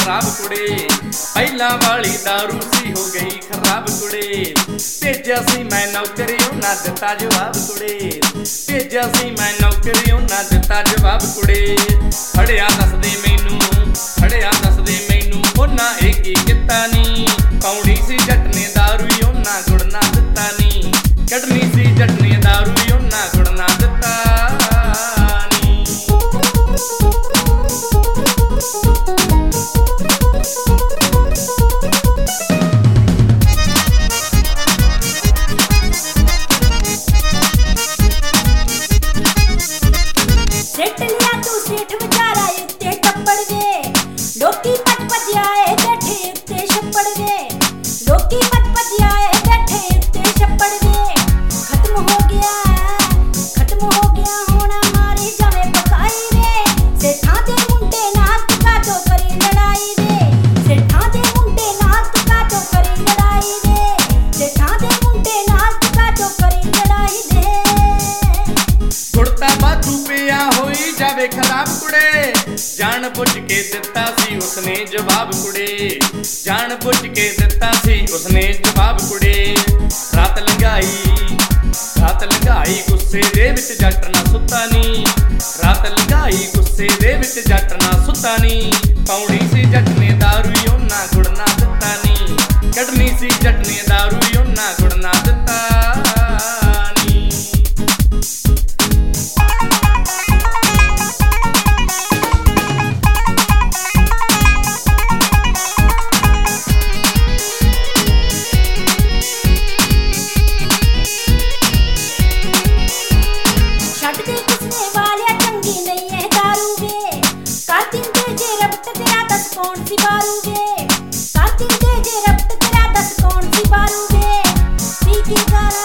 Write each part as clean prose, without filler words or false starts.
खराब कुड़े पहला वाली दारू सी हो गई खराब कुड़े भेजा सी मैं नौकरी उन्ना दिता जवाब कुड़े भेजा सी मैं नौकरी उन्ना दिता जवाब कुड़े फड़िया दस दे मैनू उन्ना एक ही किता नी पाउणी सी जट ने दारू उन्ना गुड़ ना दिता नी कटनी सी जट ने दारू उन्ना गुड़ ना दिता नी। सेठ लिया तू सेठ बेचारा उत्ते टप्पड़ वे लोकी पच पच आए बैठे उत्ते छप्पड़ वे लोकी पच पच आए बैठे उत्ते छप्पड़ वे खत्म हो गया होना मारी जावे पकाई वे सेठा दे मुंडे नाल तुका तो करी लड़ाई वे सेठा दे मुंडे नाल तुका तो करी लड़ाई वे सेठा दे मुंडे नाल तुका तो करी लड़ाई वे गुड़ता बाथू पिया होई जावे खराब कुड़े जान बुझ के दिता सी उसने जवाब कुड़े जान बुझ के दिता सी उसने जवाब कुड़े रात लगाई गुस्से दे विच जट ना सुता नी रात लगाई गुस्से दे विच जट ना सुता नी पाउणी सी जट ने दारू उन्ना गुड़ ना दिता नी कटनी सी जट ने दारू उन्ना गुड़ ना दिता नी। कौन सी बारू वे कातिल दे जे रब्त तेरा दस कौन सी बारू वे पी के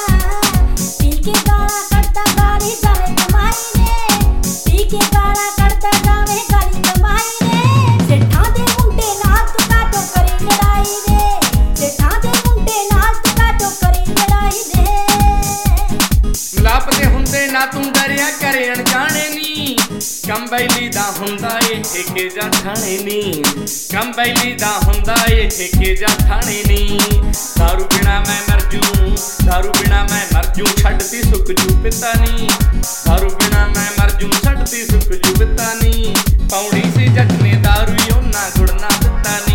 गाना करता गाली जावे कमाई रे पी के गाना करता जावे गाली कमाई रे सेठा दे मुंडे नाल तुका तो करी लड़ाई रे सेठा दे मुंडे नाल तुका तो करी लड़ाई रे मिलाप दे हुंदे ना तू डरिया करे अनजाने नी कम बैली दा हुंदा ए ठेके जा ठाणे नी कम बैली दा हुंदा ए ठेके जा ठाणे नी दारू बिना मैं मर जूं छड्डती सुख जू पिता नी दारू बिना मैं मर जूं छड्डती सुख जू पिता नी पाउणी सी जट ने दारू उन्ना गुड़ ना दिता नी।